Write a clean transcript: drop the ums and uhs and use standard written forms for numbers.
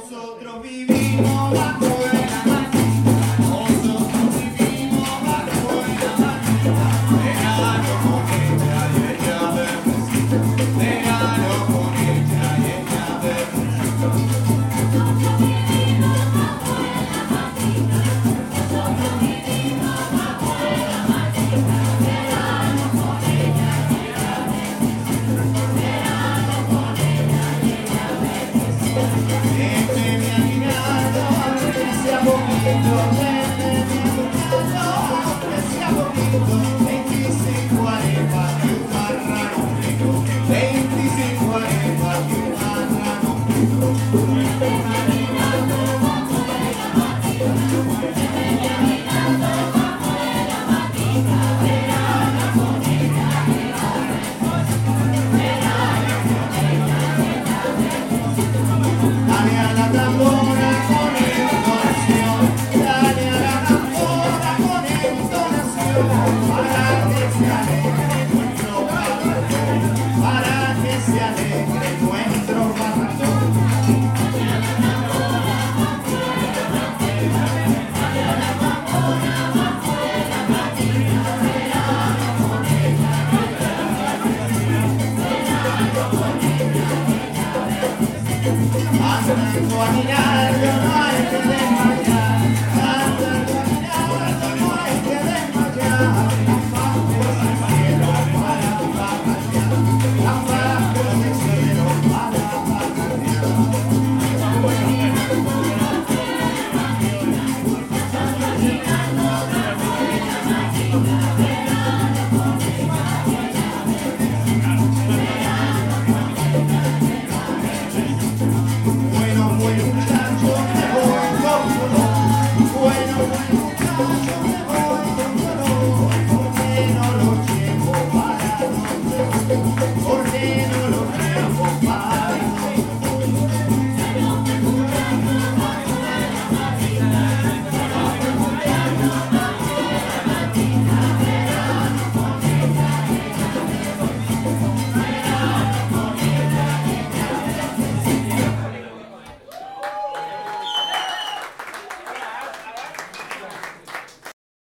Nosotros vivimos bajo la maquinita, nosotros vivimos bajo la maquinita. Verano con ella y ella bebecita, verano con ella y ella bebecita. Nosotros vivimos bajo la maquinita, nosotros vivimos bajo la maquinita. Verano con ella y ella bebecita, verano con ella y ella bebecita. Vete mi aguinaldo, aunque sea poquito, vete mi aguinaldo, aunque sea poquito. 25 arepas y un marrano frito, 25 arepas y un marrano frito. Vete mi aguinaldo, bajo de la maquinita, vete mi aguinaldo, bajo de la maquinita. Verano con ella y ella bebecita, verano con ella y ella bebecita. Dale a la tambora con entonación, dale a la tambora con entonación, para que se alegre nuestro barracón, para que se alegre nuestro barracón. Dale a la tambora bajo de la maquinita, dale a la tambora bajo de la maquinita. Verano con ella y ella bebecita, verano con ella y ella bebecita. Andando a mirar, no hay que desmayar.